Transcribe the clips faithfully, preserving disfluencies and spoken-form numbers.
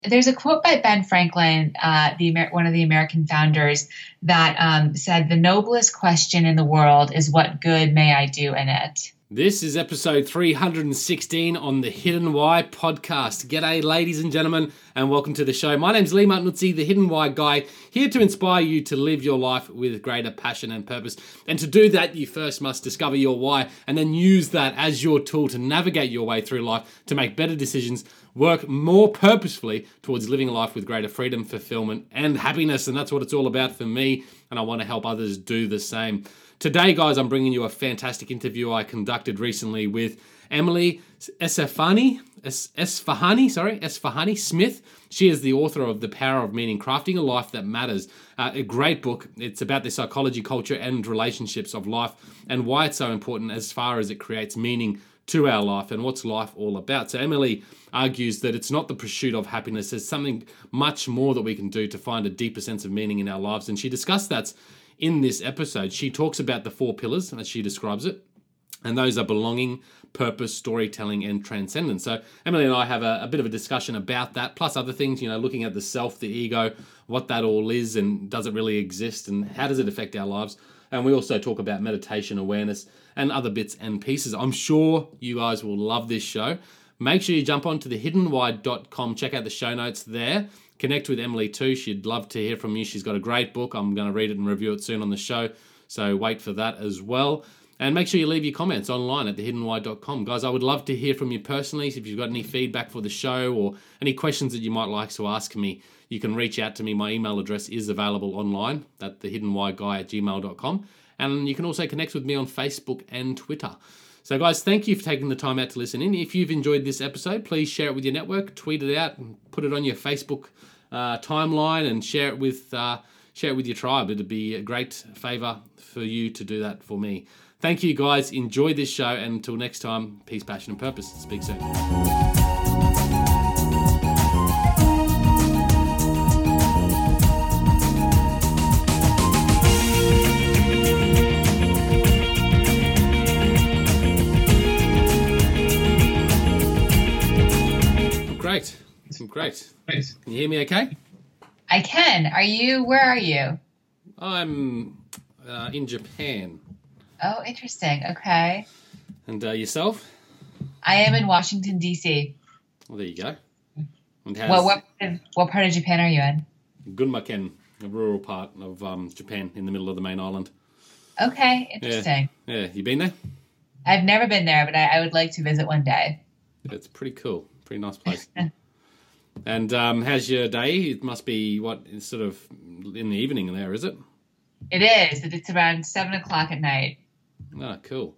There's a quote by Ben Franklin, uh, the Amer- one of the American founders, that um, said, "The noblest question in the world is what good may I do in it?" This is episode three hundred sixteen on the Hidden Why podcast. G'day, ladies and gentlemen, and welcome to the show. My name's Lee Martinuzzi, the Hidden Why guy, here to inspire you to live your life with greater passion and purpose. And to do that, you first must discover your why, and then use that as your tool to navigate your way through life, to make better decisions, work more purposefully towards living a life with greater freedom, fulfillment, and happiness. And that's what it's all about for me, and I want to help others do the same. Today, guys, I'm bringing you a fantastic interview I conducted recently with Emily Esfahani, Esfahani, sorry, Esfahani Smith. She is the author of The Power of Meaning, Crafting a Life That Matters. Uh, a great book. It's about the psychology, culture, and relationships of life and why it's so important as far as it creates meaning to our life and what's life all about. So Emily argues that it's not the pursuit of happiness. There's something much more that we can do to find a deeper sense of meaning in our lives. And she discussed that in this episode. She talks about the four pillars, as she describes it, and those are belonging, purpose, storytelling, and transcendence. So Emily and I have a, a bit of a discussion about that, plus other things, you know, looking at the self, the ego, what that all is, and does it really exist, and how does it affect our lives? And we also talk about meditation, awareness, and other bits and pieces. I'm sure you guys will love this show. Make sure you jump on to the hidden why dot com, check out the show notes there. Connect with Emily too. She'd love to hear from you. She's got a great book. I'm going to read it and review it soon on the show, so wait for that as well. And make sure you leave your comments online at the hidden why dot com. Guys, I would love to hear from you personally. If you've got any feedback for the show or any questions that you might like to ask me, you can reach out to me. My email address is available online at the hidden why guy at gmail dot com. And you can also connect with me on Facebook and Twitter. So guys, thank you for taking the time out to listen in. If you've enjoyed this episode, please share it with your network, tweet it out, and put it on your Facebook uh, timeline, and share it with uh, share it with your tribe. It'd be a great favour for you to do that for me. Thank you guys. Enjoy this show, and until next time, peace, passion, and purpose. Speak soon. Great. Great. Can you hear me okay? I can. Are you, where are you? I'm uh, in Japan. Oh, interesting. Okay. And uh, yourself? I am in Washington, D C. Well, there you go. And well, what, what part of Japan are you in? Gunma-ken, a rural part of um, Japan in the middle of the main island. Okay, interesting. Yeah, yeah. You been there? I've never been there, but I, I would like to visit one day. It's pretty cool. Pretty nice place. And um, how's your day? It must be, what, sort of in the evening there, is it? It is. It's around seven o'clock at night. Oh, cool.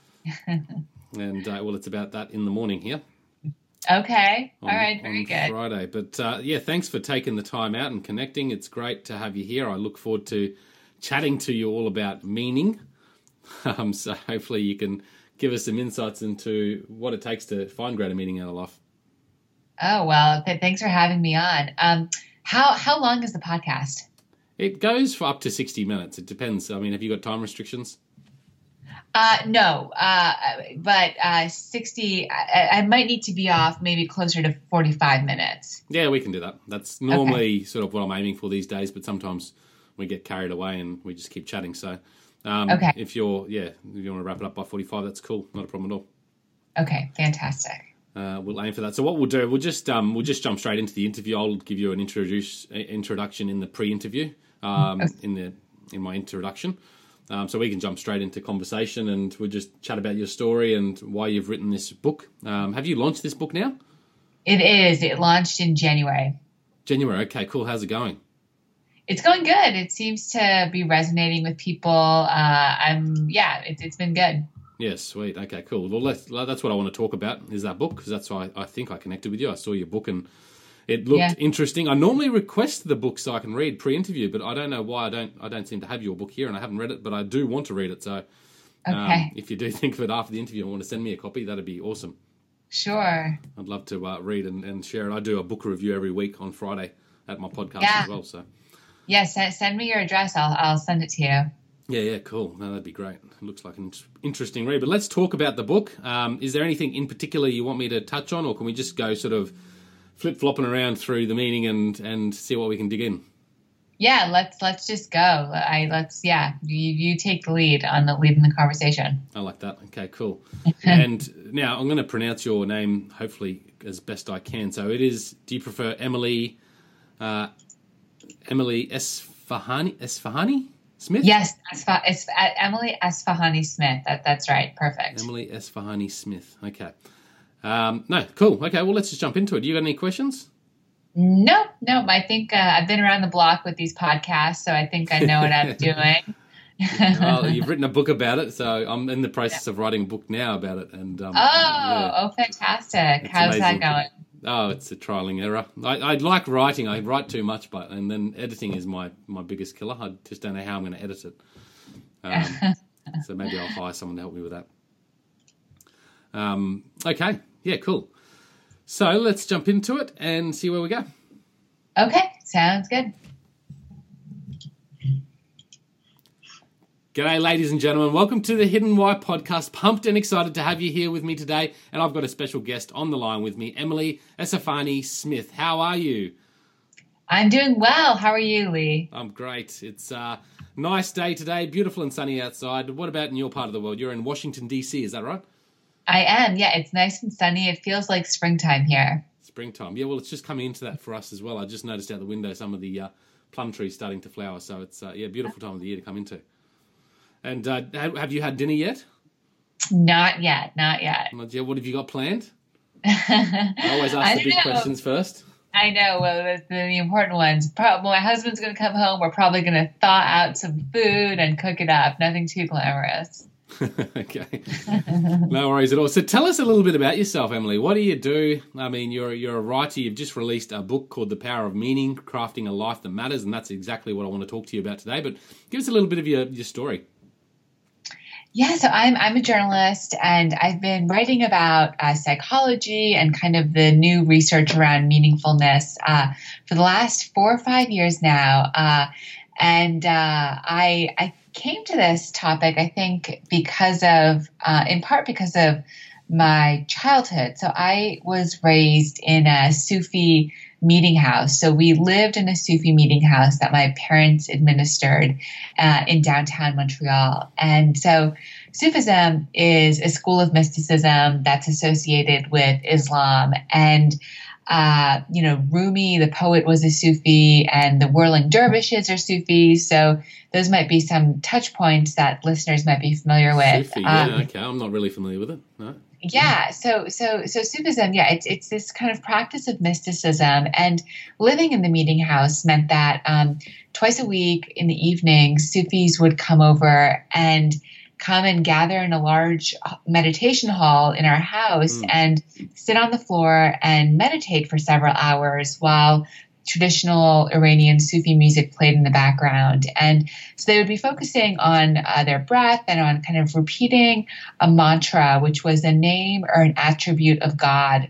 And, uh, well, it's about that in the morning here. Okay. On, all right. Very on good. Friday. But, uh, yeah, thanks for taking the time out and connecting. It's great to have you here. I look forward to chatting to you all about meaning. Um, so hopefully you can give us some insights into what it takes to find greater meaning out of life. Oh, well, th- thanks for having me on. Um, how how long is the podcast? It goes for up to sixty minutes. It depends. I mean, have you got time restrictions? Uh, no, uh, but uh, sixty, I, I might need to be off maybe closer to forty-five minutes. Yeah, we can do that. That's normally okay. Sort of what I'm aiming for these days, but sometimes we get carried away and we just keep chatting. So um, okay. if you're, yeah, if you want to wrap it up by forty-five, that's cool. Not a problem at all. Okay, fantastic. Uh, we'll aim for that. So what we'll do, we'll just um, we'll just jump straight into the interview. I'll give you an introduce introduction in the pre-interview, um, okay. in the in my introduction, um, so we can jump straight into conversation, and we'll just chat about your story and why you've written this book. Um, have you launched this book now? It is. It launched in January. January. Okay, cool. How's it going? It's going good. It seems to be resonating with people. Uh, I'm yeah. It's it's been good. Yeah, sweet. Okay, cool. Well, let's, that's what I want to talk about, is that book, because that's why I, I think I connected with you. I saw your book and it looked yeah. interesting. I normally request the book so I can read pre-interview, but I don't know why I don't I don't seem to have your book here, and I haven't read it, but I do want to read it. So um, okay. if you do think of it after the interview and want to send me a copy, that'd be awesome. Sure. I'd love to uh, read and, and share it. I do a book review every week on Friday at my podcast yeah. as well. So yeah, send, send me your address. I'll I'll send it to you. Yeah, yeah, cool. No, that'd be great. It looks like an interesting read. But let's talk about the book. Um, is there anything in particular you want me to touch on, or can we just go sort of flip flopping around through the meaning and and see what we can dig in. Yeah, let's let's just go. I let's yeah, you you take the lead on the lead in the conversation. I like that. Okay, cool. And now I'm going to pronounce your name hopefully as best I can. So it is. Do you prefer Emily? Uh, Emily Esfahani Esfahani Smith? Yes, Esfa, es, Emily Esfahani Smith. That that's right. Perfect. Emily Esfahani Smith. Okay. Um, no, cool. Okay, well let's just jump into it. Do you got any questions? No, no. I think uh, I've been around the block with these podcasts, so I think I know what I'm doing. Well, you've written a book about it, so I'm in the process of writing a book now about it. And um, oh, yeah. oh, fantastic! It's How's amazing. that going? Oh, it's a trialing error. I, I like writing. I write too much, but and then editing is my, my biggest killer. I just don't know how I'm going to edit it. Um, so maybe I'll hire someone to help me with that. Um, okay. Yeah, cool. So let's jump into it and see where we go. Okay, sounds good. G'day, ladies and gentlemen. Welcome to the Hidden Why podcast. Pumped and excited to have you here with me today. And I've got a special guest on the line with me, Emily Esfahani Smith. How are you? I'm doing well. How are you, Lee? I'm great. It's a nice day today, beautiful and sunny outside. What about in your part of the world? You're in Washington, D C, is that right? I am. Yeah, it's nice and sunny. It feels like springtime here. Springtime. Yeah, well, it's just coming into that for us as well. I just noticed out the window some of the uh, plum trees starting to flower. So it's uh, yeah, beautiful time of the year to come into. And uh, have you had dinner yet? Not yet. Not yet. Not yet. What have you got planned? I always ask the big know. questions first. I know. Well, the, the important ones. Probably, my husband's going to come home. We're probably going to thaw out some food and cook it up. Nothing too glamorous. Okay. No worries at all. So tell us a little bit about yourself, Emily. What do you do? I mean, you're you're a writer. You've just released a book called The Power of Meaning, Crafting a Life That Matters, and that's exactly what I want to talk to you about today. But give us a little bit of your, your story. Yeah, so I'm I'm a journalist, and I've been writing about uh, psychology and kind of the new research around meaningfulness uh, for the last four or five years now. Uh, and uh, I I came to this topic, I think, because of, uh, in part because of my childhood. So I was raised in a Sufi meeting house. So we lived in a Sufi meeting house that my parents administered uh, in downtown Montreal. And so Sufism is a school of mysticism that's associated with Islam. And Uh, you know, Rumi, the poet, was a Sufi, and the whirling dervishes are Sufis. So those might be some touch points that listeners might be familiar with. Sufi, yeah, um, okay. I'm not really familiar with it. No. Yeah, so so so Sufism, yeah, it's it's this kind of practice of mysticism, and living in the meeting house meant that um, twice a week in the evening, Sufis would come over and come and gather in a large meditation hall in our house mm. and sit on the floor and meditate for several hours while traditional Iranian Sufi music played in the background. And so they would be focusing on uh, their breath and on kind of repeating a mantra, which was a name or an attribute of God.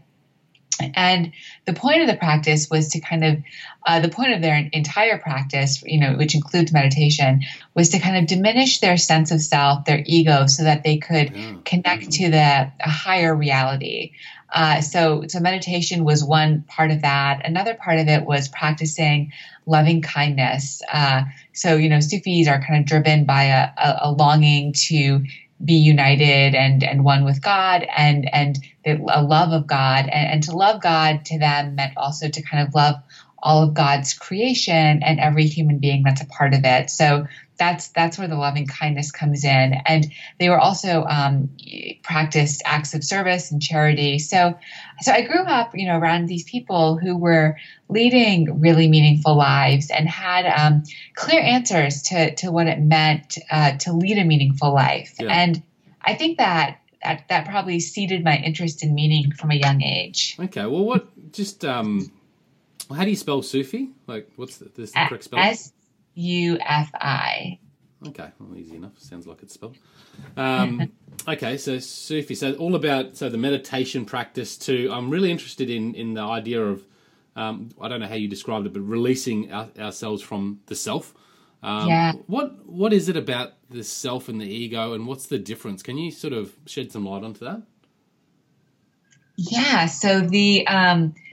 And the point of the practice was to kind of, uh, the point of their entire practice, you know, which includes meditation, was to kind of diminish their sense of self, their ego, so that they could yeah. connect to the a higher reality. Uh, so, so meditation was one part of that. Another part of it was practicing loving kindness. Uh, so, you know, Sufis are kind of driven by a, a, a longing to be united and, and one with God, and, and a love of God, and, and to love God to them meant also to kind of love all of God's creation and every human being that's a part of it. So that's, that's where the loving kindness comes in. And they were also, um, practiced acts of service and charity. So, so I grew up, you know, around these people who were leading really meaningful lives and had, um, clear answers to, to what it meant, uh, to lead a meaningful life. Yeah. And I think that, that, that probably seeded my interest in meaning from a young age. Okay. Well, what, just, um, how do you spell Sufi? Like, what's the, this the correct spelling? S U F I. Okay, well, easy enough. Sounds like it's spelled. Um, okay, so Sufi. So all about so the meditation practice too. I'm really interested in in the idea of um, I don't know how you described it, but releasing our, ourselves from the self. Um, yeah. What what is it about the self and the ego, and what's the difference? Can you sort of shed some light onto that? Yeah. So the um,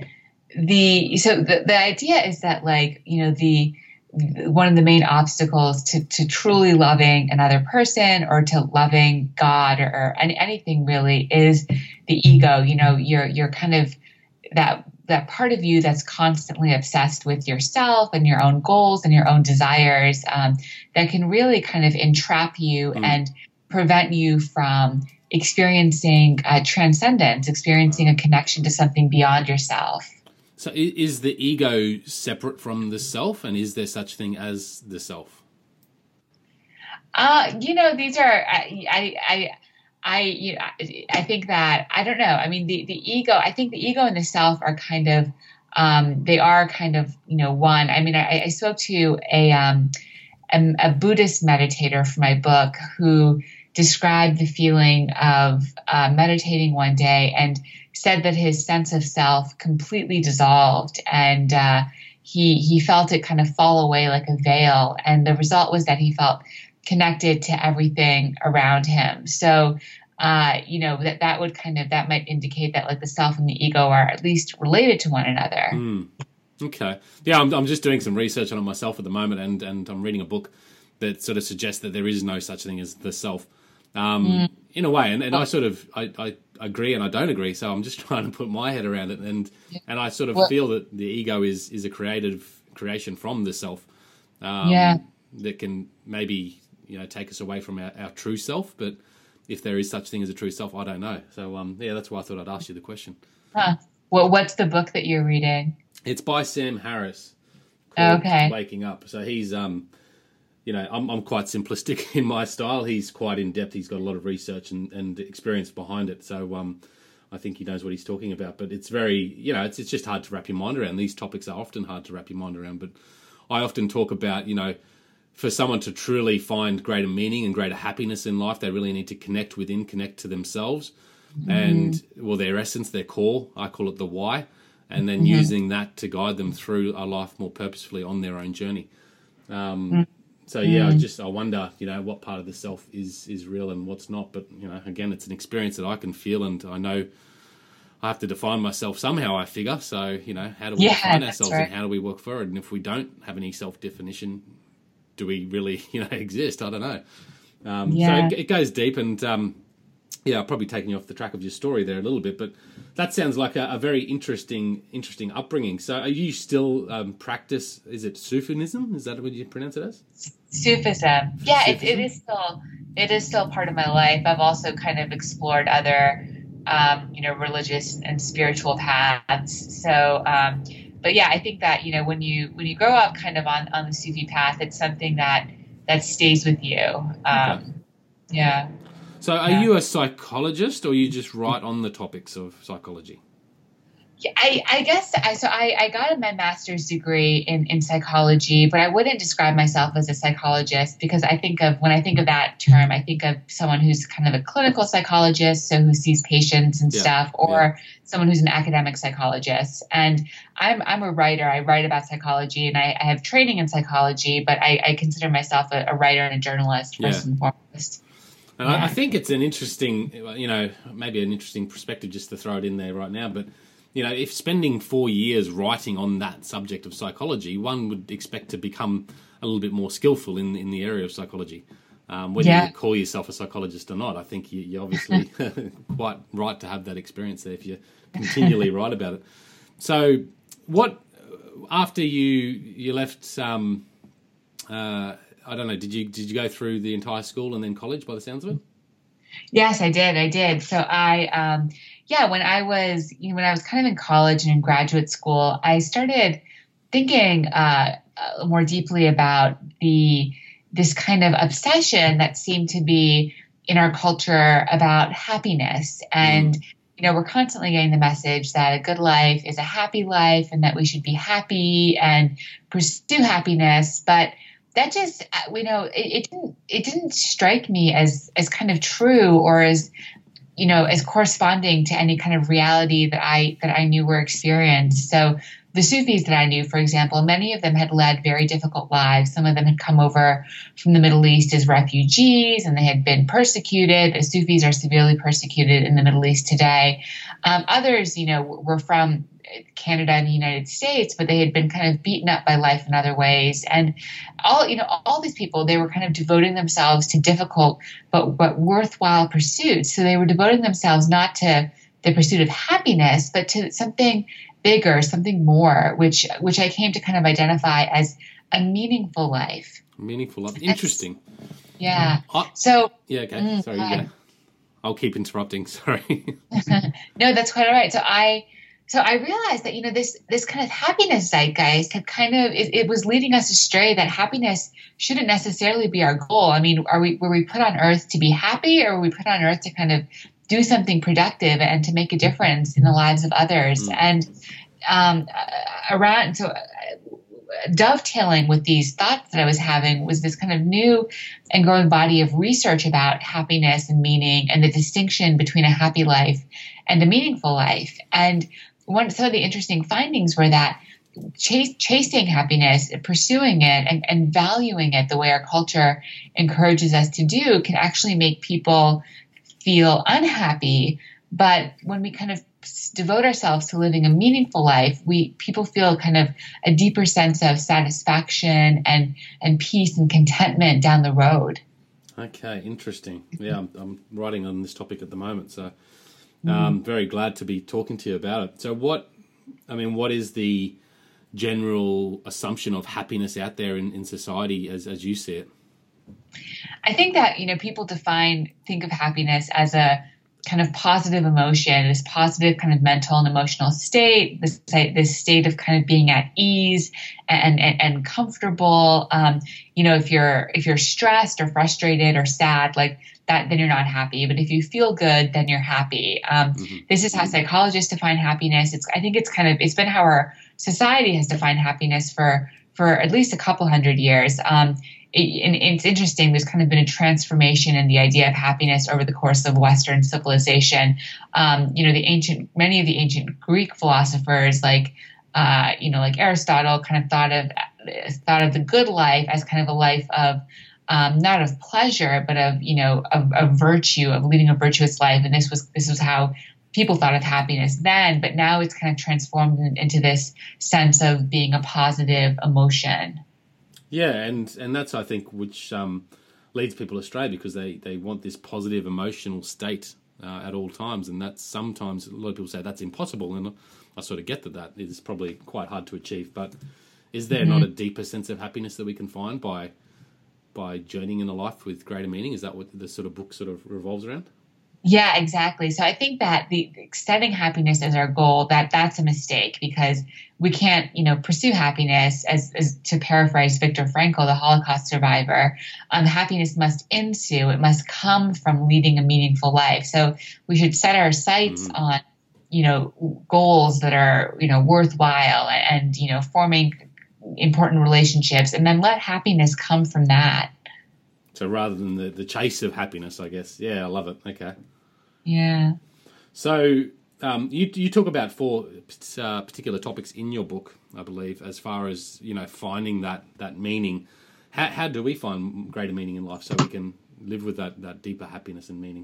the so the, the idea is that, like, you know, the one of the main obstacles to, to truly loving another person or to loving God or, or any, anything really is the ego. You know, you're you're kind of that that part of you that's constantly obsessed with yourself and your own goals and your own desires, um, that can really kind of entrap you mm. and prevent you from experiencing uh, transcendence, experiencing a connection to something beyond yourself. So is the ego separate from the self, and is there such thing as the self? Uh, you know, these are, I, I, I, I, you know, I think that, I don't know. I mean, the, the ego, I think the ego and the self are kind of, um, they are kind of, you know, one. I mean, I, I spoke to a, um, a, a Buddhist meditator for my book who described the feeling of uh, meditating one day and said that his sense of self completely dissolved, and uh, he he felt it kind of fall away like a veil. And the result was that he felt connected to everything around him. So, uh, you know, that that would kind of, that might indicate that, like, the self and the ego are at least related to one another. Mm. Okay. Yeah, I'm, I'm just doing some research on it myself at the moment, and, and I'm reading a book that sort of suggests that there is no such thing as the self. Um, mm. In a way, and, and I sort of I, I agree and I don't agree, so I'm just trying to put my head around it, and and I sort of well, feel that the ego is is a creative creation from the self, um, yeah, that can maybe, you know, take us away from our, our true self, but if there is such thing as a true self, I don't know. So um, yeah, that's why I thought I'd ask you the question. Huh. Well, what's the book that you're reading? It's by Sam Harris. Okay. Waking Up. So he's um. You know, I'm I'm quite simplistic in my style. He's quite in depth. He's got a lot of research and, and experience behind it. So um, I think he knows what he's talking about. But it's very, you know, it's it's just hard to wrap your mind around. These topics are often hard to wrap your mind around. But I often talk about, you know, for someone to truly find greater meaning and greater happiness in life, they really need to connect within, connect to themselves, mm-hmm. and, well, their essence, their core. I call it the why, and then mm-hmm. using that to guide them through a life more purposefully on their own journey. Um, mm-hmm. So, yeah, mm. I just I wonder, you know, what part of the self is, is real and what's not. But, you know, again, it's an experience that I can feel, and I know I have to define myself somehow, I figure. So, you know, how do we yeah, define ourselves right. and how do we work forward? And if we don't have any self-definition, do we really, you know, exist? I don't know. Um, yeah. So it, it goes deep, and, um, yeah, I've probably taken you off the track of your story there a little bit, but that sounds like a, a very interesting interesting upbringing. So are you still um, practice, is it Sufism? Is that what you pronounce it as? Sufism. Yeah, Sufism? It, it is still it is still part of my life. I've also kind of explored other, um, you know, religious and spiritual paths. So, um, but yeah, I think that, you know, when you when you grow up kind of on, on the Sufi path, it's something that that stays with you. Um, okay. Yeah. So are yeah. you a psychologist, or you just write on the topics of psychology? Yeah, I, I guess I, so. I, I got my master's degree in, in psychology, but I wouldn't describe myself as a psychologist, because I think of, when I think of that term, I think of someone who's kind of a clinical psychologist, so who sees patients and yeah. stuff, or yeah. someone who's an academic psychologist. And I'm I'm a writer. I write about psychology, and I, I have training in psychology, but I, I consider myself a, a writer and a journalist first yeah. and foremost. And yeah. I, I think it's an interesting, you know, maybe an interesting perspective just to throw it in there right now. But, you know, if spending four years writing on that subject of psychology, one would expect to become a little bit more skillful in in the area of psychology. Um, whether yeah. you call yourself a psychologist or not, I think you, you're obviously quite right to have that experience there if you continually write about it. So what, after you you left... Um, uh, I don't know, did you did you go through the entire school and then college by the sounds of it? Yes, I did. I did. So I, um, yeah, when I was, you know, when I was kind of in college and in graduate school, I started thinking uh, more deeply about the this kind of obsession that seemed to be in our culture about happiness. And, mm. you know, we're constantly getting the message that a good life is a happy life, and that we should be happy and pursue happiness. But that just, you know, it, it didn't it didn't strike me as as kind of true, or as, you know, as corresponding to any kind of reality that I that I knew were experienced. So the Sufis that I knew, for example, many of them had led very difficult lives. Some of them had come over from the Middle East as refugees, and they had been persecuted. The Sufis are severely persecuted in the Middle East today. Um, others, you know, were from Canada and the United States, but they had been kind of beaten up by life in other ways. And all, you know, all these people, they were kind of devoting themselves to difficult but, but worthwhile pursuits. So they were devoting themselves not to the pursuit of happiness, but to something bigger, something more, which which I came to kind of identify as a meaningful life. Meaningful life. Interesting. Yeah. I, so. Yeah, okay. Mm, Sorry, you go. I'll keep interrupting. Sorry. No, that's quite all right. So I, so I realized that, you know, this, this kind of happiness zeitgeist had kind of, it, it was leading us astray, that happiness shouldn't necessarily be our goal. I mean, are we, were we put on earth to be happy, or were we put on earth to kind of do something productive and to make a difference in the lives of others? Mm. And, um, around, so dovetailing with these thoughts that I was having was this kind of new and growing body of research about happiness and meaning, and the distinction between a happy life and a meaningful life. And one, some of the interesting findings were that chase, chasing happiness, pursuing it, and, and valuing it the way our culture encourages us to do can actually make people feel unhappy. But when we kind of devote ourselves to living a meaningful life, we people feel kind of a deeper sense of satisfaction and and peace and contentment down the road. Okay, interesting. Yeah, I'm, I'm writing on this topic at the moment, so I'm um, very glad to be talking to you about it. So, what I mean, what is the general assumption of happiness out there in, in society as as you see it? I think that, you know, people define think of happiness as a kind of positive emotion, this positive kind of mental and emotional state, this this state of kind of being at ease and and, and comfortable. Um, you know, if you're if you're stressed or frustrated or sad, like that, then you're not happy. But if you feel good, then you're happy. Um, mm-hmm. This is how psychologists define happiness. It's I think it's kind of it's been how our society has defined happiness for for at least a couple hundred years. Um, It, and it's interesting, there's kind of been a transformation in the idea of happiness over the course of Western civilization. Um, you know, the ancient, many of the ancient Greek philosophers, like, uh, you know, like Aristotle, kind of thought of thought of the good life as kind of a life of um, not of pleasure, but of, you know, of, of virtue, of leading a virtuous life. And this was this was how people thought of happiness then. But now it's kind of transformed in, into this sense of being a positive emotion. Yeah, and, and that's, I think, which um, leads people astray, because they, they want this positive emotional state uh, at all times, and that's sometimes, a lot of people say that's impossible, and I sort of get that that is probably quite hard to achieve, but is there mm-hmm. not a deeper sense of happiness that we can find by by journeying in a life with greater meaning? Is that what the sort of book sort of revolves around? Yeah, exactly. So I think that the setting happiness as our goal, that that's a mistake, because we can't, you know, pursue happiness as, as to paraphrase Viktor Frankl, the Holocaust survivor. Um, happiness must ensue. It must come from leading a meaningful life. So we should set our sights mm-hmm. on, you know, goals that are, you know, worthwhile, and, you know, forming important relationships, and then let happiness come from that. So rather than the, the chase of happiness, I guess. Yeah, I love it. Okay. Yeah. So um, you you talk about four uh, particular topics in your book, I believe, as far as, you know, finding that, that meaning. How how do we find greater meaning in life so we can live with that, that deeper happiness and meaning?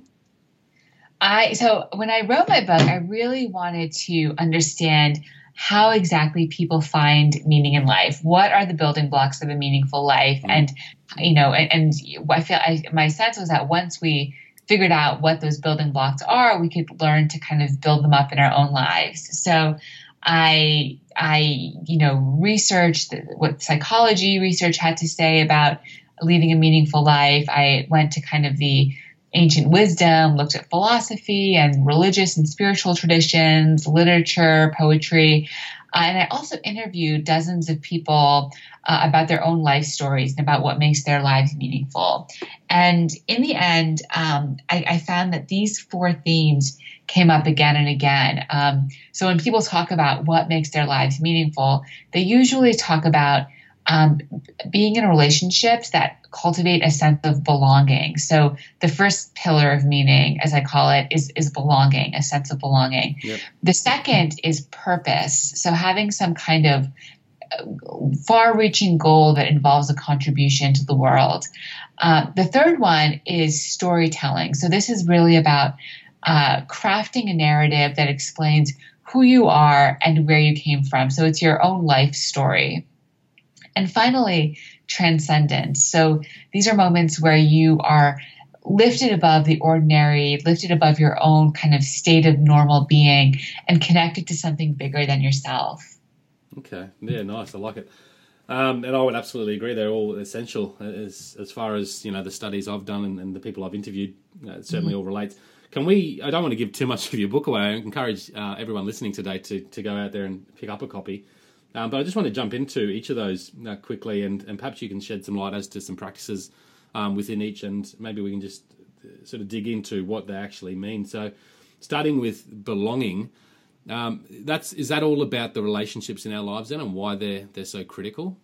I so when I wrote my book, I really wanted to understand how exactly people find meaning in life. What are the building blocks of a meaningful life? Mm. And, you know, and, and I feel I, my sense was that once we figured out what those building blocks are, we could learn to kind of build them up in our own lives. So I, I, you know, researched what psychology research had to say about leading a meaningful life. I went to kind of the ancient wisdom, looked at philosophy and religious and spiritual traditions, literature, poetry. Uh, and I also interviewed dozens of people uh, about their own life stories and about what makes their lives meaningful. And in the end, um, I, I found that these four themes came up again and again. Um, so when people talk about what makes their lives meaningful, they usually talk about um, being in relationships that cultivate a sense of belonging. So the first pillar of meaning, as I call it, is, is belonging, a sense of belonging. Yep. The second is purpose. So having some kind of far-reaching goal that involves a contribution to the world. Uh, the third one is storytelling. So this is really about uh, crafting a narrative that explains who you are and where you came from. So it's your own life story. And finally, transcendence. So these are moments where you are lifted above the ordinary, lifted above your own kind of state of normal being and connected to something bigger than yourself. Okay. Yeah, nice. I like it. Um, and I would absolutely agree. They're all essential as as far as, you know, the studies I've done and, and the people I've interviewed. Uh, it certainly mm-hmm. all relates. Can we, I don't want to give too much of your book away. I encourage uh, everyone listening today to, to go out there and pick up a copy. Um, but I just want to jump into each of those uh, quickly, and, and perhaps you can shed some light as to some practices um, within each, and maybe we can just sort of dig into what they actually mean. So starting with belonging, um, that's is that all about the relationships in our lives then and why they're they're so critical?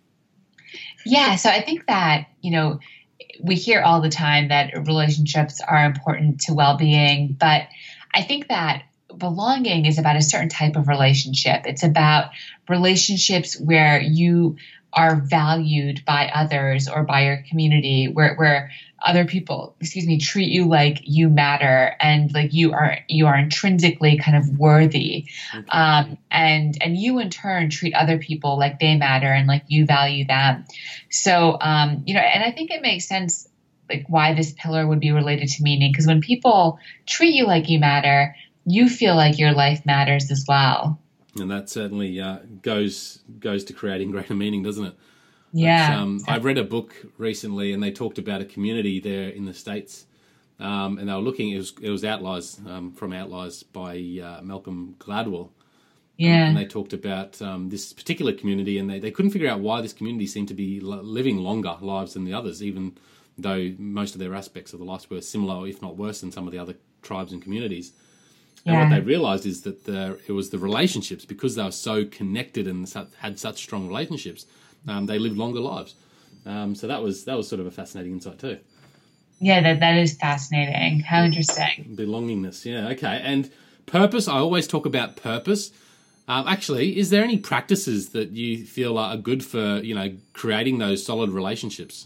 Yeah, so I think that, you know, we hear all the time that relationships are important to well-being, but I think that belonging is about a certain type of relationship. It's about relationships where you are valued by others or by your community, where where other people, excuse me, treat you like you matter and like you are you are intrinsically kind of worthy, okay. um, and and you in turn treat other people like they matter and like you value them. So um, you know, and I think it makes sense like why this pillar would be related to meaning, because when people treat you like you matter, you feel like your life matters as well. And that certainly uh, goes goes to creating greater meaning, doesn't it? Yeah. Um, I read a book recently, and they talked about a community there in the States, um, and they were looking. It was it was Outliers um, from Outliers by uh, Malcolm Gladwell. Yeah. Um, and they talked about um, this particular community, and they, they couldn't figure out why this community seemed to be living longer lives than the others, even though most of their aspects of the lives were similar, if not worse, than some of the other tribes and communities. And yeah. what they realised is that the, it was the relationships, because they were so connected and su- had such strong relationships, um, they lived longer lives. Um, so that was that was sort of a fascinating insight too. Yeah, that that is fascinating. How interesting. Belongingness, yeah, okay. And purpose, I always talk about purpose. Um, actually, is there any practices that you feel are good for, you know, creating those solid relationships?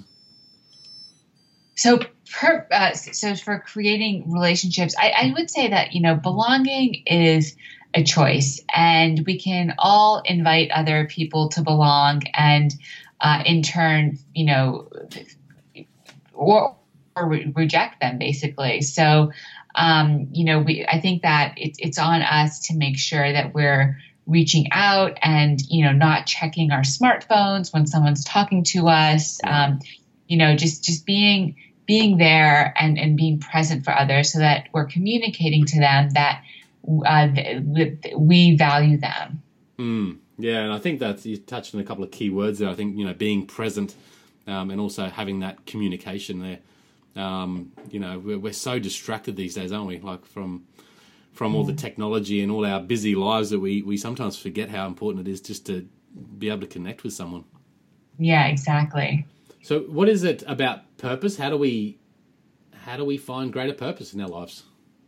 So, per, uh, so for creating relationships, I, I would say that, you know, belonging is a choice, and we can all invite other people to belong, and uh, in turn, you know, or, or re- reject them, basically. So, um, you know, we I think that it, it's on us to make sure that we're reaching out and, you know, not checking our smartphones when someone's talking to us. Um, you know, just just being being there and, and being present for others, so that we're communicating to them that uh, th- we value them. Mm, yeah, and I think that you touched on a couple of key words there. I think, you know, being present um, and also having that communication there. Um, you know, we're, we're so distracted these days, aren't we? Like from from all the technology and all our busy lives, that we, we sometimes forget how important it is just to be able to connect with someone. Yeah, exactly. So what is it about purpose? How do we how do we find greater purpose in our lives?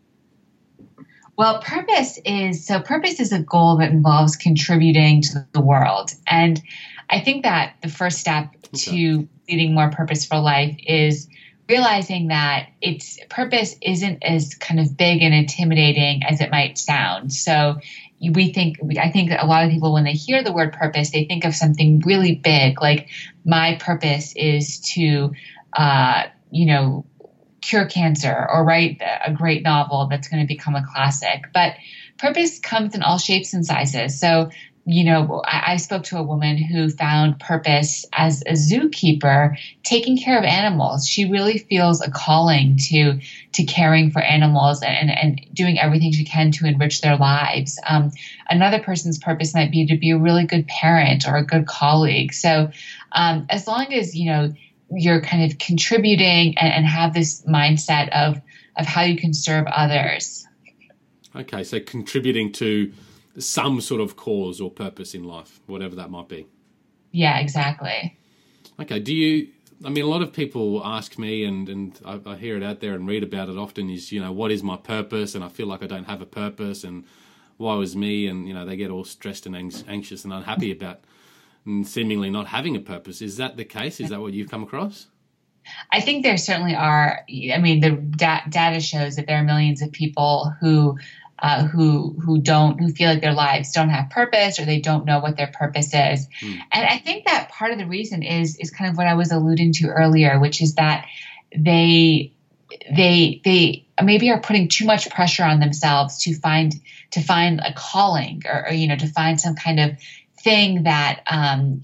Well, purpose is so purpose is a goal that involves contributing to the world. And I think that the first step okay. to leading more purposeful life is realizing that its purpose isn't as kind of big and intimidating as it might sound. So we think, I think that a lot of people, when they hear the word purpose, they think of something really big, like my purpose is to, uh, you know, cure cancer or write a great novel that's going to become a classic. But purpose comes in all shapes and sizes. So, you know, I, I spoke to a woman who found purpose as a zookeeper, taking care of animals. She really feels a calling to to caring for animals and, and doing everything she can to enrich their lives. Um, another person's purpose might be to be a really good parent or a good colleague. So um, as long as, you know, you're kind of contributing and, and have this mindset of of how you can serve others. Okay, so contributing to some sort of cause or purpose in life, whatever that might be. Yeah, exactly. Okay, do you, I mean, a lot of people ask me, and, and I, I hear it out there and read about it often, is, you know, what is my purpose? And I feel like I don't have a purpose, and why was me? And, you know, they get all stressed and anxious and unhappy about and seemingly not having a purpose. Is that the case? Is that what you've come across? I think there certainly are. I mean, the da- data shows that there are millions of people who uh, who who don't who feel like their lives don't have purpose or they don't know what their purpose is. Mm. And I think that part of the reason is is kind of what I was alluding to earlier, which is that they they they maybe are putting too much pressure on themselves to find to find a calling or, or you know to find some kind of thing that um,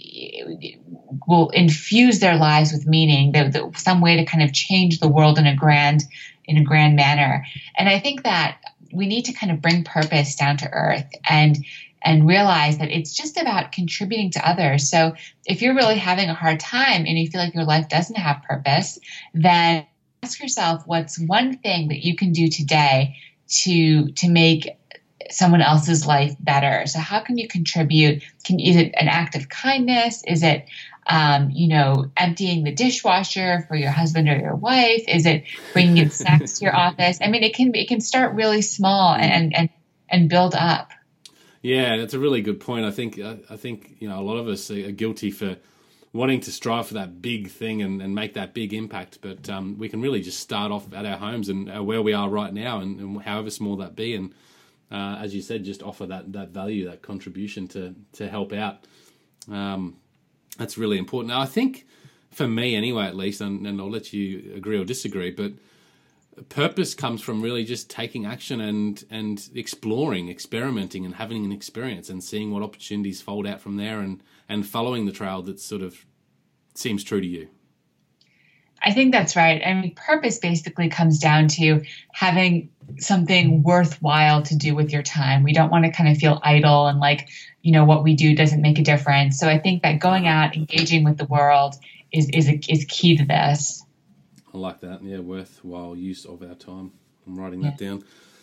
will infuse their lives with meaning, the, the, some way to kind of change the world in a grand in a grand manner. And I think that we need to kind of bring purpose down to earth and and realize that it's just about contributing to others. So if you're really having a hard time and you feel like your life doesn't have purpose, then ask yourself, what's one thing that you can do today to to make someone else's life better? So how can you contribute? Can is it an act of kindness? Is it um, you know, emptying the dishwasher for your husband or your wife? Is it bringing in snacks to your office? I mean, it can it can start really small and and and build up. Yeah, that's a really good point. I think I, I think you know a lot of us are guilty for wanting to strive for that big thing and, and make that big impact, but um, we can really just start off at our homes and uh, where we are right now, and, and however small that be, and uh, as you said, just offer that that value, that contribution to to help out. Um, that's really important. Now, I think for me, anyway, at least, and, and I'll let you agree or disagree, but purpose comes from really just taking action and and exploring, experimenting, and having an experience and seeing what opportunities fold out from there, and and following the trail that sort of seems true to you. I think that's right. I mean, purpose basically comes down to having something worthwhile to do with your time. We don't want to kind of feel idle and like, you know, what we do doesn't make a difference. So I think that going out, engaging with the world is is a, is key to this. I like that. Yeah, worthwhile use of our time. I'm writing that yeah. down.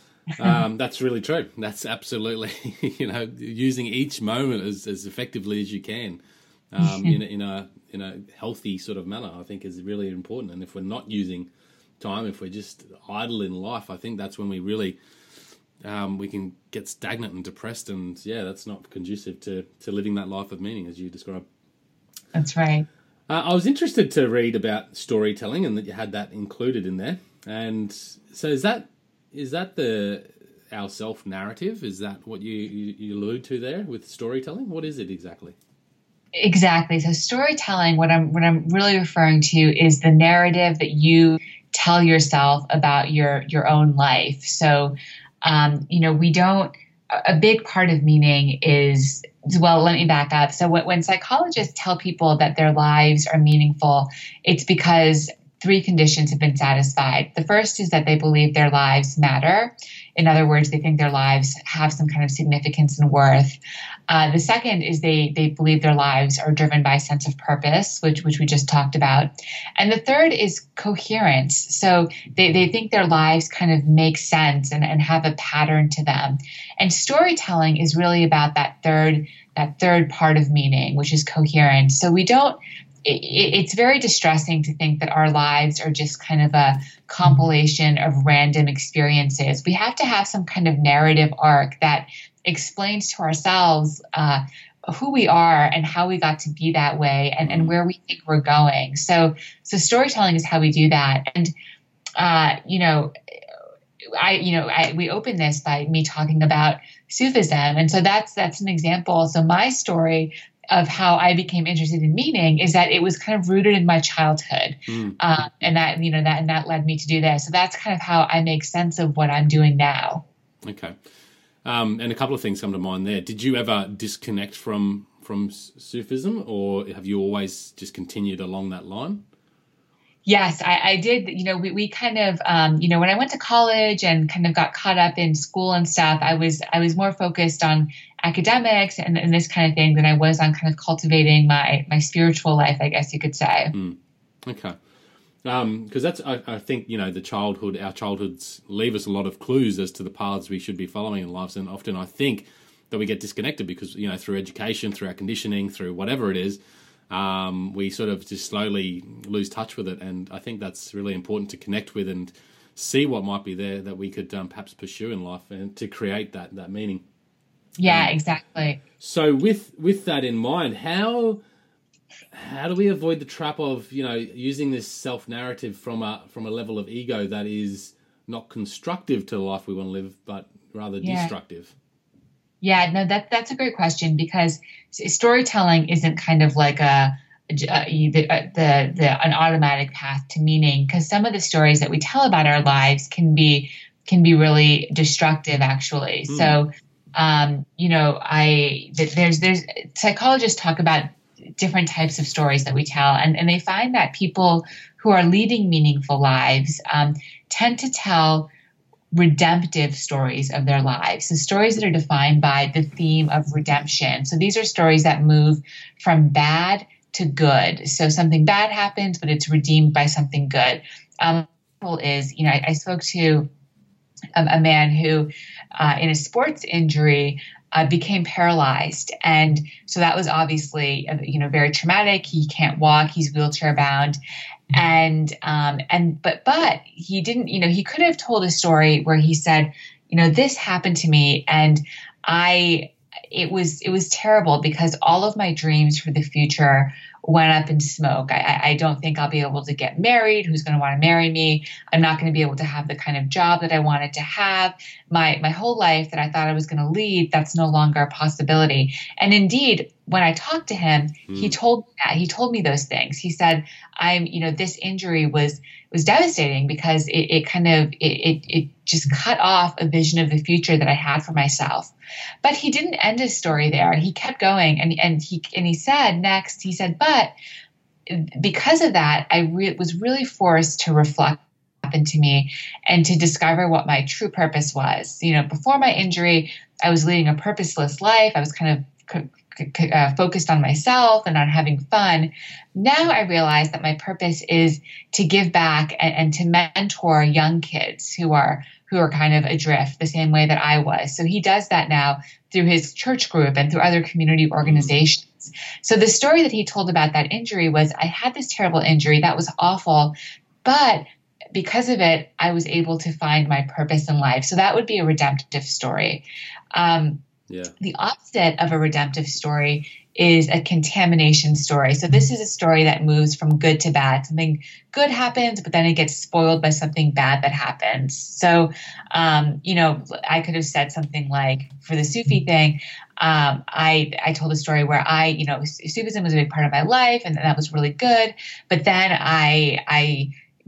Um, that's really true. That's absolutely, you know, using each moment as, as effectively as you can um, in, a, in a in a healthy sort of manner, I think is really important. And if we're not using time, if we're just idle in life, I think that's when we really, um, we can get stagnant and depressed. And yeah, that's not conducive to, to living that life of meaning as you describe. That's right. Uh, I was interested to read about storytelling and that you had that included in there. And so is that is that the our self-narrative? Is that what you, you, you allude to there with storytelling? What is it exactly? Exactly. So storytelling, what I'm what I'm really referring to is the narrative that you tell yourself about your your own life. So, um, you know, we don't. A big part of meaning is, well, let me back up. So when, when psychologists tell people that their lives are meaningful, it's because three conditions have been satisfied. The first is that they believe their lives matter. In other words, they think their lives have some kind of significance and worth. Uh, the second is they they believe their lives are driven by a sense of purpose, which which we just talked about. And the third is coherence. So they, they think their lives kind of make sense and, and have a pattern to them. And storytelling is really about that third that third part of meaning, which is coherence. So we don't it's very distressing to think that our lives are just kind of a compilation of random experiences. We have to have some kind of narrative arc that explains to ourselves uh, who we are and how we got to be that way and, and where we think we're going. So, so storytelling is how we do that. And, uh, you know, I, you know, I, we open this by me talking about Sufism. And so that's, that's an example. So my story of how I became interested in meaning is that it was kind of rooted in my childhood. Mm. Um, and that, you know, that, and that led me to do this. So that's kind of how I make sense of what I'm doing now. Okay. Um, and a couple of things come to mind there. Did you ever disconnect from, from Sufism, or have you always just continued along that line? Yes, I, I did. You know, we, we kind of, um, you know, when I went to college and kind of got caught up in school and stuff, I was, I was more focused on academics and, and this kind of thing than I was on kind of cultivating my, my spiritual life, I guess you could say. Mm. Okay. Um, cause that's, I, I think, you know, the childhood, our childhoods leave us a lot of clues as to the paths we should be following in lives. And often I think that we get disconnected because, you know, through education, through our conditioning, through whatever it is, Um, we sort of just slowly lose touch with it. And I think that's really important to connect with and see what might be there that we could um, perhaps pursue in life and to create that that meaning. Yeah, um, exactly. So with with that in mind, how how do we avoid the trap of, you know, using this self-narrative from a from a level of ego that is not constructive to the life we want to live, but rather Yeah. destructive? Yeah, no, that that's a great question, because s- storytelling isn't kind of like a, a the, the the an automatic path to meaning, because some of the stories that we tell about our lives can be can be really destructive, actually. Hmm. So, um, you know, I th- there's there's psychologists talk about different types of stories that we tell, and and they find that people who are leading meaningful lives um, tend to tell redemptive stories of their lives. So stories that are defined by the theme of redemption. So these are stories that move from bad to good. So something bad happens, but it's redeemed by something good. Um, is, you know, I, I spoke to a, a man who, uh, in a sports injury, uh, became paralyzed, and so that was obviously, uh, you know, very traumatic. He can't walk; he's wheelchair bound, and um, and but but he didn't. You know, he could have told a story where he said, you know, this happened to me, and I. It was it was terrible because all of my dreams for the future went up in smoke. I, I don't think I'll be able to get married. Who's going to want to marry me? I'm not going to be able to have the kind of job that I wanted to have. My my whole life that I thought I was going to lead, that's no longer a possibility. And indeed, when I talked to him, mm. he told me that. He told me those things. He said, "I'm, you know, this injury was was devastating because it, it kind of it, it it just cut off a vision of the future that I had for myself." But he didn't end his story there. He kept going, and and he and he said next, he said, "But because of that, I re- was really forced to reflect what happened to me and to discover what my true purpose was. You know, before my injury, I was leading a purposeless life. I was kind of Uh, focused on myself and on having fun. Now I realize that my purpose is to give back and, and to mentor young kids who are who are kind of adrift the same way that I was." So he does that now through his church group and through other community organizations. So the story that he told about that injury was, I had this terrible injury that was awful, but because of it, I was able to find my purpose in life. So that would be a redemptive story. Um, Yeah. The opposite of a redemptive story is a contamination story. So this is a story that moves from good to bad. Something good happens, but then it gets spoiled by something bad that happens. So, um, you know, I could have said something like, for the Sufi thing, um, I I told a story where I, you know, Sufism was a big part of my life, and that was really good. But then I I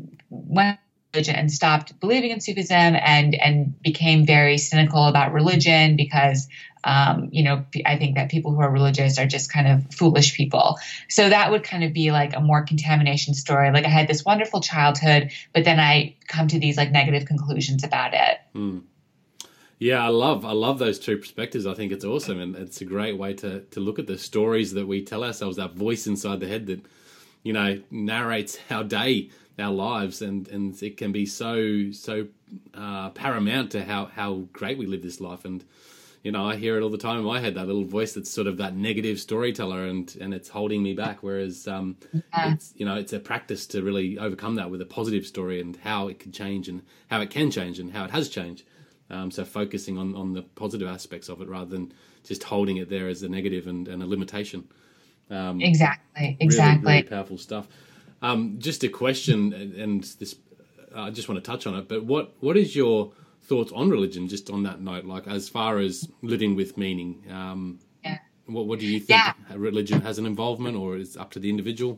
went and stopped believing in Sufism and and became very cynical about religion because, um, you know, I think that people who are religious are just kind of foolish people. So that would kind of be like a more contamination story. Like I had this wonderful childhood, but then I come to these like negative conclusions about it. Mm. Yeah, I love I love those two perspectives. I think it's awesome, and it's a great way to to look at the stories that we tell ourselves, that voice inside the head that, you know, narrates our day, our lives, and, and it can be so so uh, paramount to how, how great we live this life. And, you know, I hear it all the time in my head, that little voice that's sort of that negative storyteller, and, and it's holding me back. Whereas, um, yeah. it's, you know, it's a practice to really overcome that with a positive story and how it can change and how it can change and how it has changed. Um, so focusing on, on the positive aspects of it rather than just holding it there as a negative and, and a limitation. Um, exactly, exactly. Really, really powerful stuff. Um, just a question, and this, I just want to touch on it, but what, what is your thoughts on religion, just on that note, like as far as living with meaning? Um, yeah. What, what do you think yeah. religion has an involvement, or is up to the individual?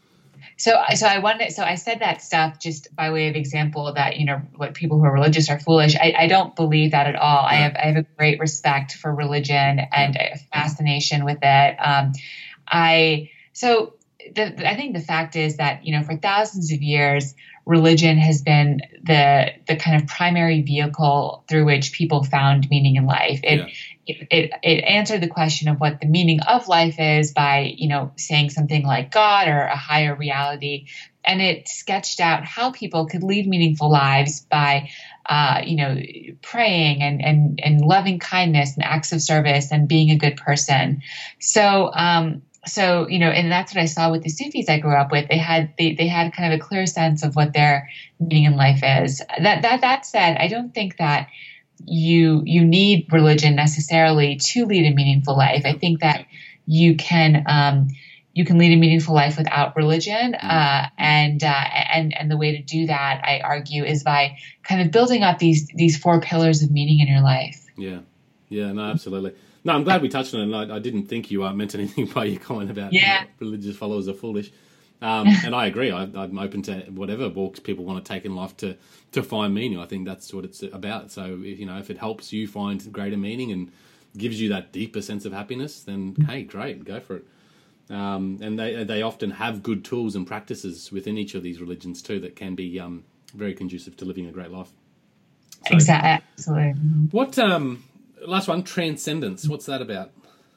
So, so I wanted, so I said that stuff just by way of example that, you know, what people who are religious are foolish. I, I don't believe that at all. Yeah. I have, I have a great respect for religion and yeah. a fascination with it. Um, I, so the, I think the fact is that, you know, for thousands of years, religion has been the, the kind of primary vehicle through which people found meaning in life. It, yeah. It, it, it answered the question of what the meaning of life is by, you know, saying something like God or a higher reality. And it sketched out how people could lead meaningful lives by, uh, you know, praying and, and, and loving kindness and acts of service and being a good person. So, um, so, you know, and that's what I saw with the Sufis I grew up with. They had, they, they had kind of a clear sense of what their meaning in life is. That, that, that said, I don't think that you you need religion necessarily to lead a meaningful life. I think that you can um, you can lead a meaningful life without religion. Uh, and, uh, and, and the way to do that, I argue, is by kind of building up these, these four pillars of meaning in your life. Yeah. Yeah, no, absolutely. No, I'm glad we touched on it. And I, I didn't think you uh, meant anything by your comment about yeah. you know, religious followers are foolish. Um, and I agree. I, I'm open to whatever walks people want to take in life to, to find meaning. I think that's what it's about. So, you know, if it helps you find greater meaning and gives you that deeper sense of happiness, then, hey, great, go for it. Um, and they they often have good tools and practices within each of these religions too that can be um, very conducive to living a great life. So, exactly. Absolutely. What, um, last one, transcendence. What's that about?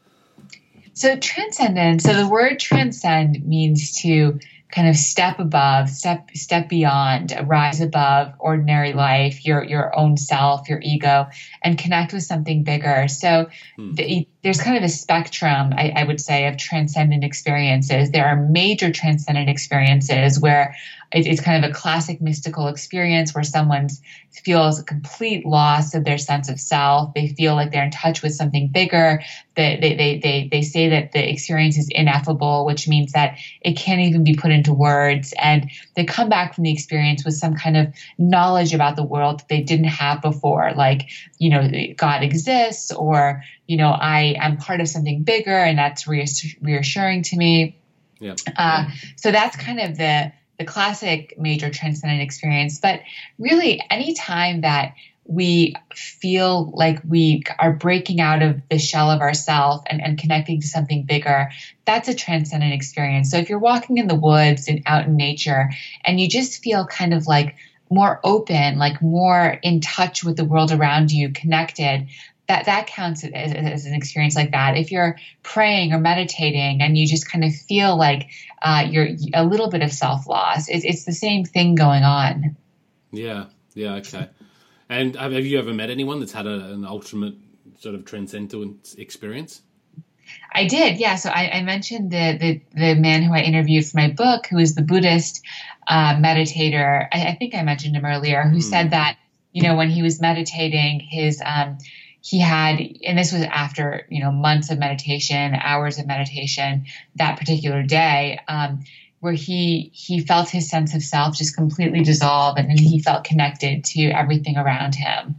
So transcendence, so the word transcend means to kind of step above, step step beyond, rise above ordinary life, your your own self, your ego, and connect with something bigger. So hmm. the, there's kind of a spectrum, I, I would say, of transcendent experiences. There are major transcendent experiences where it, it's kind of a classic mystical experience where someone feels a complete loss of their sense of self. They feel like they're in touch with something bigger. They, they, they, they, they say that the experience is ineffable, which means that it can't even be put into words. And they come back from the experience with some kind of knowledge about the world that they didn't have before, like, you know, God exists, or, you know, I am part of something bigger, and that's reassuring to me. Yeah. Uh, so that's kind of the the classic major transcendent experience. But really, any time that we feel like we are breaking out of the shell of ourself and, and connecting to something bigger, that's a transcendent experience. So if you're walking in the woods and out in nature and you just feel kind of like more open, like more in touch with the world around you, connected, that that counts as, as an experience like that. If you're praying or meditating and you just kind of feel like uh, you're a little bit of self-loss, it's, it's the same thing going on. Yeah, yeah, okay. And have you ever met anyone that's had a, an ultimate sort of transcendental experience? I did, yeah. So I, I mentioned the, the the man who I interviewed for my book, who is the Buddhist uh, meditator. I, I think I mentioned him earlier, who mm. said that, you know, when he was meditating, his um, he had, and this was after, you know, months of meditation, hours of meditation, that particular day, um, where he he felt his sense of self just completely dissolve, and then he felt connected to everything around him.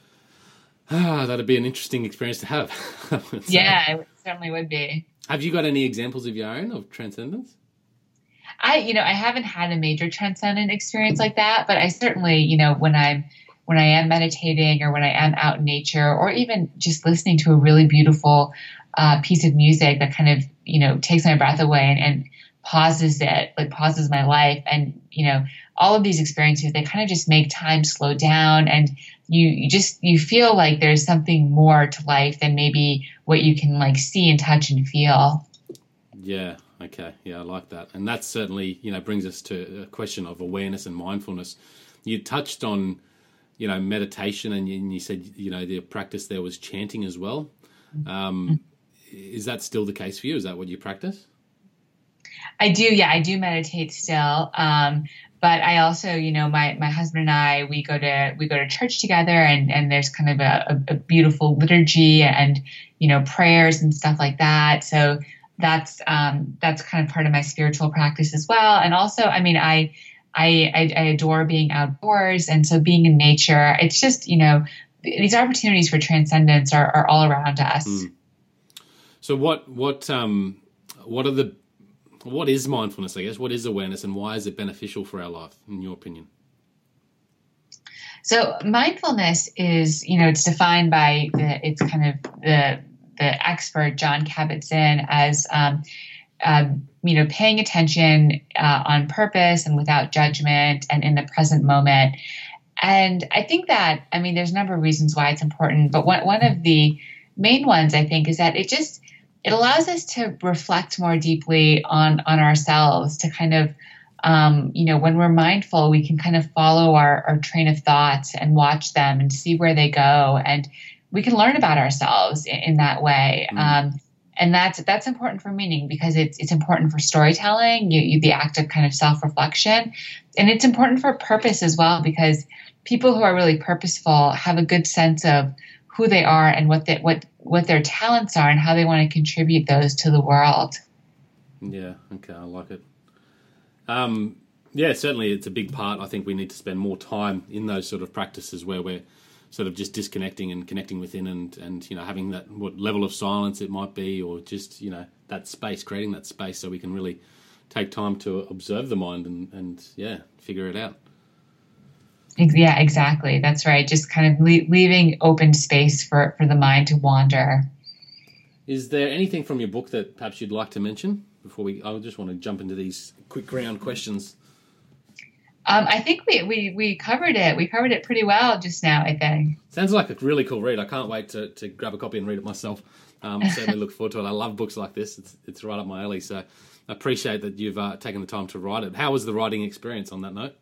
Ah, that'd be an interesting experience to have. Yeah, it certainly would be. Have you got any examples of your own of transcendence? I, you know, I haven't had a major transcendent experience like that, but I certainly, you know, when I'm when I am meditating or when I am out in nature, or even just listening to a really beautiful uh, piece of music that kind of, you know, takes my breath away and, and pauses it, like pauses my life. And, you know, all of these experiences, they kind of just make time slow down, and you, you just, you feel like there's something more to life than maybe what you can like see and touch and feel. Yeah. Okay. Yeah, I like that. And that certainly, you know, brings us to a question of awareness and mindfulness. You touched on, you know, meditation, and you, and you said, you know, the practice there was chanting as well. Um, is that still the case for you? Is that what you practice? I do. Yeah, I do meditate still. Um, but I also, you know, my, my husband and I, we go to, we go to church together, and, and there's kind of a, a beautiful liturgy and, you know, prayers and stuff like that. So that's, um, that's kind of part of my spiritual practice as well. And also, I mean, I, I, I, I adore being outdoors. And so being in nature, it's just, you know, these opportunities for transcendence are, are all around us. Mm. So what, what, um, what are the, what is mindfulness, I guess? What is awareness, and why is it beneficial for our life, in your opinion? So mindfulness is, you know, it's defined by the, it's kind of the, the expert John Kabat-Zinn as, um, um, you know, paying attention uh, on purpose and without judgment and in the present moment. And I think that, I mean, there's a number of reasons why it's important, but one, one of the main ones, I think, is that it just, it allows us to reflect more deeply on, on ourselves, to kind of, um, you know, when we're mindful, we can kind of follow our, our train of thoughts and watch them and see where they go. And we can learn about ourselves in, in that way. Mm. Um, and that's, that's important for meaning, because it's, it's important for storytelling, you, you, the act of kind of self-reflection. And it's important for purpose as well, because people who are really purposeful have a good sense of who they are and what they, what, what their talents are and how they want to contribute those to the world. Yeah, okay, I like it. Um, yeah, certainly it's a big part. I think we need to spend more time in those sort of practices where we're sort of just disconnecting and connecting within, and, and you know, having that what level of silence it might be, or just, you know, that space, creating that space so we can really take time to observe the mind and, and yeah, figure it out. Yeah, exactly. That's right. Just kind of le- leaving open space for, for the mind to wander. Is there anything from your book that perhaps you'd like to mention before we? I just want to jump into these quick round questions. Um, I think we, we, we covered it. We covered it pretty well just now, I think. Sounds like a really cool read. I can't wait to, to grab a copy and read it myself. Um, I certainly look forward to it. I love books like this. It's it's right up my alley. So I appreciate that you've uh, taken the time to write it. How was the writing experience on that note?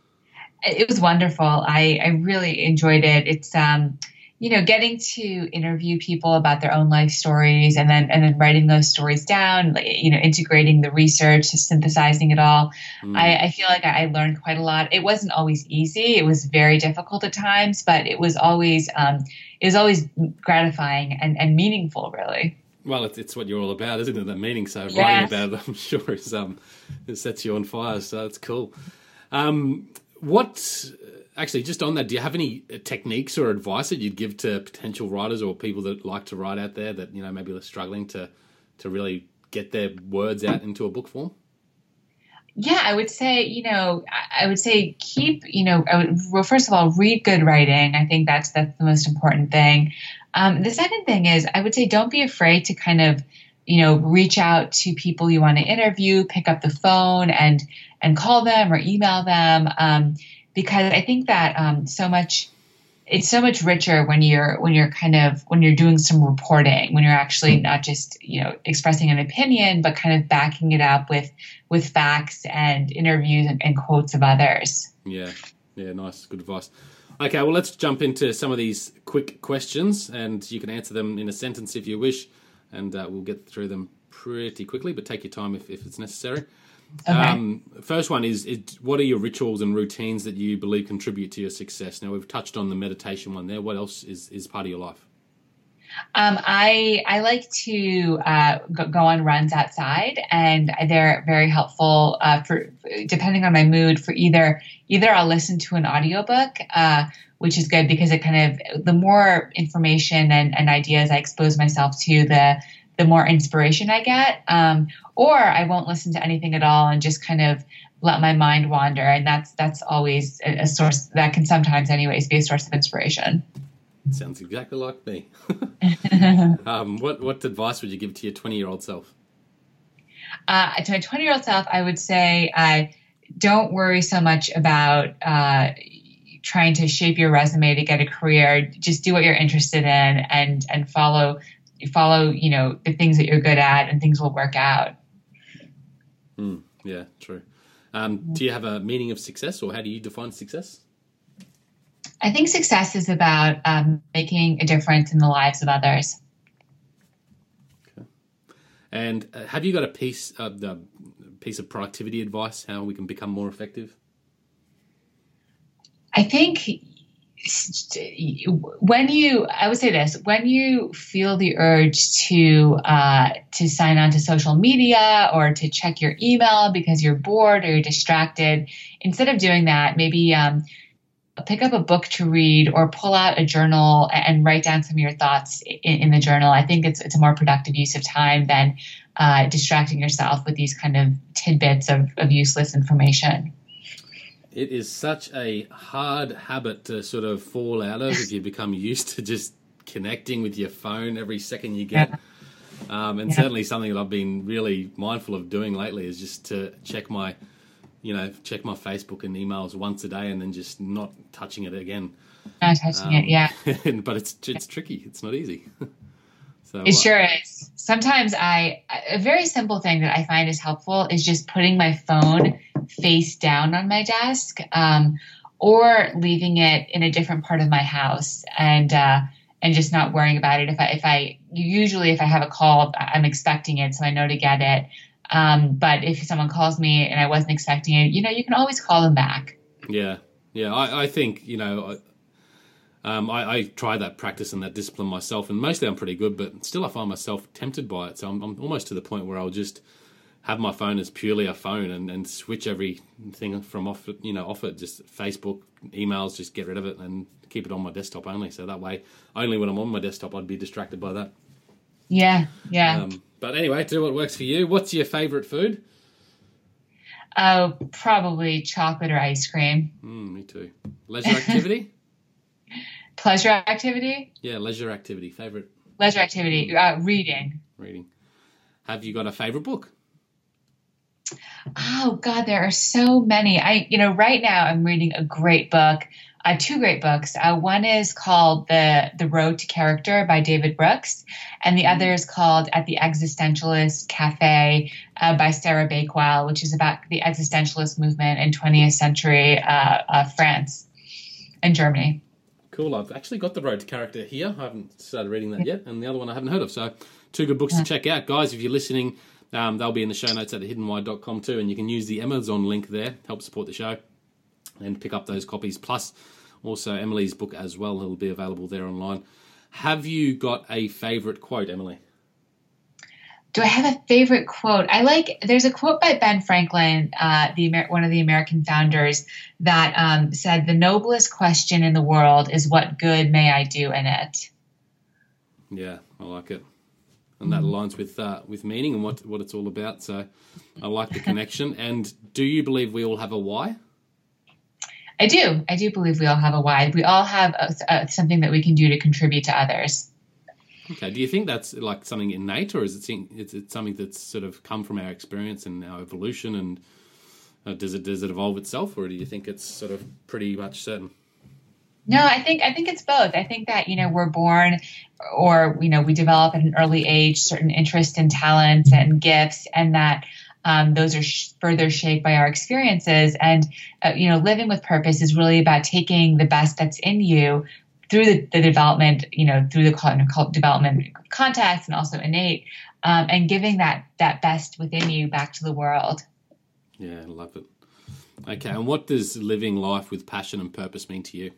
It was wonderful. I, I really enjoyed it. It's, um, you know, getting to interview people about their own life stories and then and then writing those stories down, like, you know, integrating the research, synthesizing it all. Mm. I, I feel like I learned quite a lot. It wasn't always easy. It was very difficult at times, but it was always um, it was always gratifying and, and meaningful, really. Well, it's, it's what you're all about, isn't it? That meaning. So Yes. Writing about it, I'm sure, is um, it sets you on fire. So it's cool. Um, what actually, just on that, do you have any techniques or advice that you'd give to potential writers or people that like to write out there that, you know, maybe they're struggling to to really get their words out into a book form? Yeah, I would say, you know, I would say keep, you know, I would, well, first of all, read good writing. I think that's that's the most important thing. Um, the second thing is, I would say don't be afraid to kind of, you know, reach out to people you want to interview, pick up the phone and and call them or email them, um, because I think that um, so much. It's so much richer when you're when you're kind of when you're doing some reporting, when you're actually not just, you know, expressing an opinion, but kind of backing it up with with facts and interviews and, and quotes of others. Yeah, yeah, nice, good advice. Okay, well, let's jump into some of these quick questions, and you can answer them in a sentence if you wish, and uh, we'll get through them pretty quickly, but take your time if, if it's necessary. Okay. Um, first one is, is, what are your rituals and routines that you believe contribute to your success? Now, we've touched on the meditation one there. What else is, is part of your life? Um, I I like to uh, go, go on runs outside, and they're very helpful uh, for depending on my mood. For either either I'll listen to an audiobook, uh, which is good because it kind of the more information and, and ideas I expose myself to, the the more inspiration I get. Um, or I won't listen to anything at all and just kind of let my mind wander, and that's that's always a, a source that can sometimes, anyways, be a source of inspiration. Sounds exactly like me. um, what what advice would you give to your twenty-year-old self? Uh, to my twenty-year-old self, I would say, uh, don't worry so much about uh, trying to shape your resume to get a career. Just do what you're interested in, and and follow follow you know the things that you're good at, and things will work out. Mm, yeah, true. Um, do you have a meaning of success, or how do you define success? I think success is about um, making a difference in the lives of others. Okay. And uh, have you got a piece of the piece of productivity advice, how we can become more effective? I think when you, I would say this, when you feel the urge to uh, to sign on to social media or to check your email because you're bored or you're distracted, instead of doing that, maybe um, pick up a book to read or pull out a journal and write down some of your thoughts in, in the journal. I think it's it's a more productive use of time than uh, distracting yourself with these kind of tidbits of, of useless information. It is such a hard habit to sort of fall out of if you become used to just connecting with your phone every second you get. Yeah. Um, and yeah. certainly something that I've been really mindful of doing lately is just to check my you know, check my Facebook and emails once a day and then just not touching it again. Not touching um, it, yeah. But it's it's tricky. It's not easy. so It sure uh, is. Sometimes I, a very simple thing that I find is helpful is just putting my phone face down on my desk um, or leaving it in a different part of my house and uh, and just not worrying about it. If I, if I, usually if I have a call, I'm expecting it, so I know to get it. Um, but if someone calls me and I wasn't expecting it, you know, you can always call them back. Yeah. Yeah. I, I think, you know, I, um, I, I try that practice and that discipline myself, and mostly I'm pretty good, but still I find myself tempted by it. So I'm, I'm almost to the point where I'll just have my phone as purely a phone and, and switch everything from off, you know, off it, just Facebook, emails, just get rid of it and keep it on my desktop only. So that way, only when I'm on my desktop, I'd be distracted by that. Yeah, yeah. Um, but anyway, do what works for you. What's your favorite food? Oh, probably chocolate or ice cream. Mm, me too. Leisure activity? Pleasure activity? Yeah, leisure activity. Favorite? Leisure activity. Uh, reading. Reading. Have you got a favorite book? Oh God, there are so many. I, you know, right now I'm reading a great book, uh, two great books. Uh, one is called The The Road to Character by David Brooks, and the other is called At the Existentialist Cafe uh, by Sarah Bakewell, which is about the existentialist movement in twentieth century uh, uh, France and Germany. Cool. I've actually got The Road to Character here. I haven't started reading that yet, and the other one I haven't heard of. So, two good books to check out, guys. If you're listening. Um, they'll be in the show notes at the hidden why dot com too, and you can use the Amazon link there, help support the show, and pick up those copies. Plus, also Emily's book as well. It'll be available there online. Have you got a favourite quote, Emily? Do I have a favorite quote? I like, there's a quote by Ben Franklin, uh, the Amer- one of the American founders, that um, said, "The noblest question in the world is what good may I do in it?" Yeah, I like it. And that aligns with uh, with meaning and what what it's all about. So I like the connection. And do you believe we all have a why? I do. I do believe we all have a why. We all have a, a, something that we can do to contribute to others. Okay. Do you think that's like something innate, or is it it's it something that's sort of come from our experience and our evolution? And uh, does it does it evolve itself, or do you think it's sort of pretty much certain? No, I think I think it's both. I think that, you know, we're born, or, you know, we develop at an early age certain interests and talents and gifts, and that um, those are sh- further shaped by our experiences. And, uh, you know, living with purpose is really about taking the best that's in you through the, the development, you know, through the kind of development context and also innate, um, and giving that that best within you back to the world. Yeah, I love it. Okay, and what does living life with passion and purpose mean to you?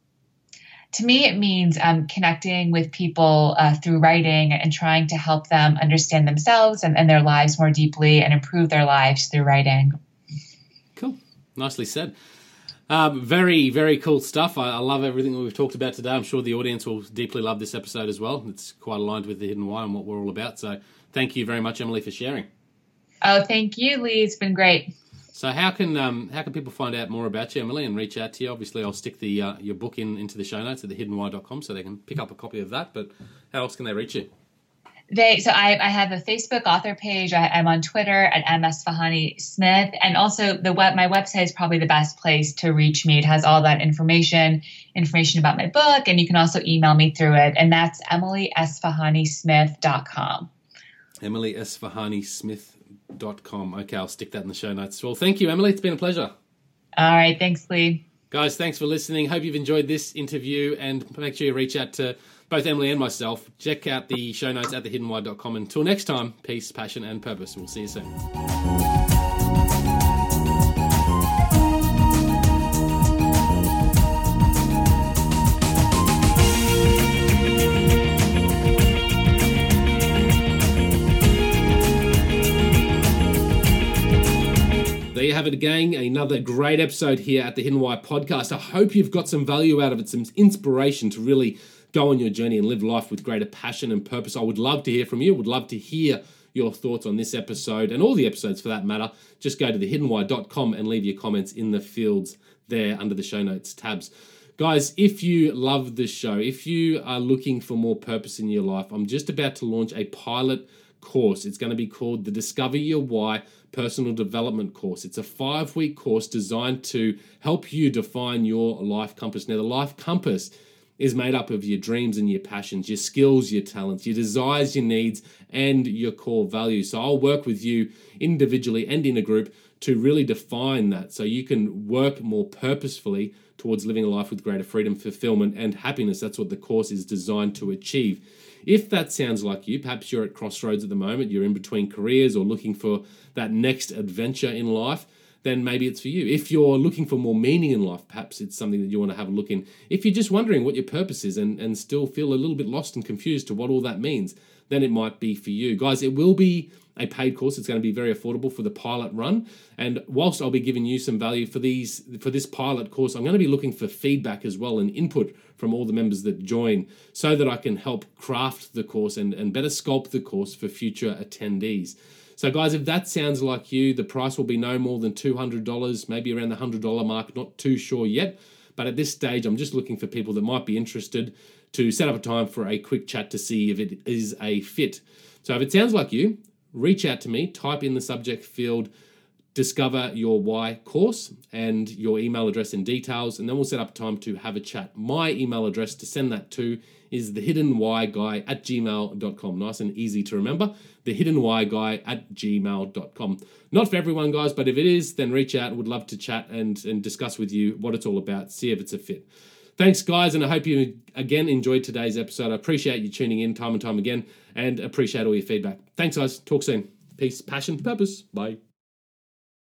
To me, it means um, connecting with people uh, through writing and trying to help them understand themselves and, and their lives more deeply and improve their lives through writing. Cool. Nicely said. Um, very, very cool stuff. I, I love everything that we've talked about today. I'm sure the audience will deeply love this episode as well. It's quite aligned with the Hidden Why and what we're all about. So thank you very much, Emily, for sharing. Oh, thank you, Lee. It's been great. So how can um, how can people find out more about you, Emily, and reach out to you? Obviously, I'll stick the uh, your book in into the show notes at the hidden why dot com so they can pick up a copy of that. But how else can they reach you? They so I, I have a Facebook author page. I, I'm on Twitter at M S Fahani Smith, and also the web. My website is probably the best place to reach me. It has all that information, information about my book, and you can also email me through it. And that's emily s fahani smith dot com. Emily S Fahani Smith. Dot com. Okay, I'll stick that in the show notes. Well, thank you, Emily. It's been a pleasure. All right. Thanks, Lee. Guys, thanks for listening. Hope you've enjoyed this interview, and make sure you reach out to both Emily and myself. Check out the show notes at the hidden why dot com. Until next time, peace, passion, and purpose. We'll see you soon. There you have it, gang. Another great episode here at the Hidden Why podcast. I hope you've got some value out of it, some inspiration to really go on your journey and live life with greater passion and purpose. I would love to hear from you. Would love to hear your thoughts on this episode and all the episodes for that matter. Just go to the hidden why dot com and leave your comments in the fields there under the show notes tabs. Guys, if you love this show, if you are looking for more purpose in your life, I'm just about to launch a pilot course. It's going to be called the Discover Your Why Personal Development Course. It's a five-week course designed to help you define your life compass. Now, the life compass is made up of your dreams and your passions, your skills, your talents, your desires, your needs, and your core values. So I'll work with you individually and in a group to really define that so you can work more purposefully towards living a life with greater freedom, fulfillment, and happiness. That's what the course is designed to achieve. If that sounds like you, perhaps you're at crossroads at the moment, you're in between careers or looking for that next adventure in life, then maybe it's for you. If you're looking for more meaning in life, perhaps it's something that you want to have a look in. If you're just wondering what your purpose is and, and still feel a little bit lost and confused to what all that means, then it might be for you. Guys, it will be a paid course. It's going to be very affordable for the pilot run. And whilst I'll be giving you some value for these for this pilot course, I'm going to be looking for feedback as well and input from all the members that join so that I can help craft the course and, and better sculpt the course for future attendees. So guys, if that sounds like you, the price will be no more than two hundred dollars, maybe around the one hundred dollars mark, not too sure yet. But at this stage, I'm just looking for people that might be interested to set up a time for a quick chat to see if it is a fit. So if it sounds like you, reach out to me, type in the subject field, Discover Your Why course and your email address and details, and then we'll set up time to have a chat. My email address to send that to is thehiddenwhyguy at gmail dot com. Nice and easy to remember, thehiddenwhyguy at gmail dot com. Not for everyone, guys, but if it is, then reach out. Would love to chat and, and discuss with you what it's all about, see if it's a fit. Thanks, guys, and I hope you, again, enjoyed today's episode. I appreciate you tuning in time and time again and appreciate all your feedback. Thanks, guys. Talk soon. Peace, passion, purpose. Bye.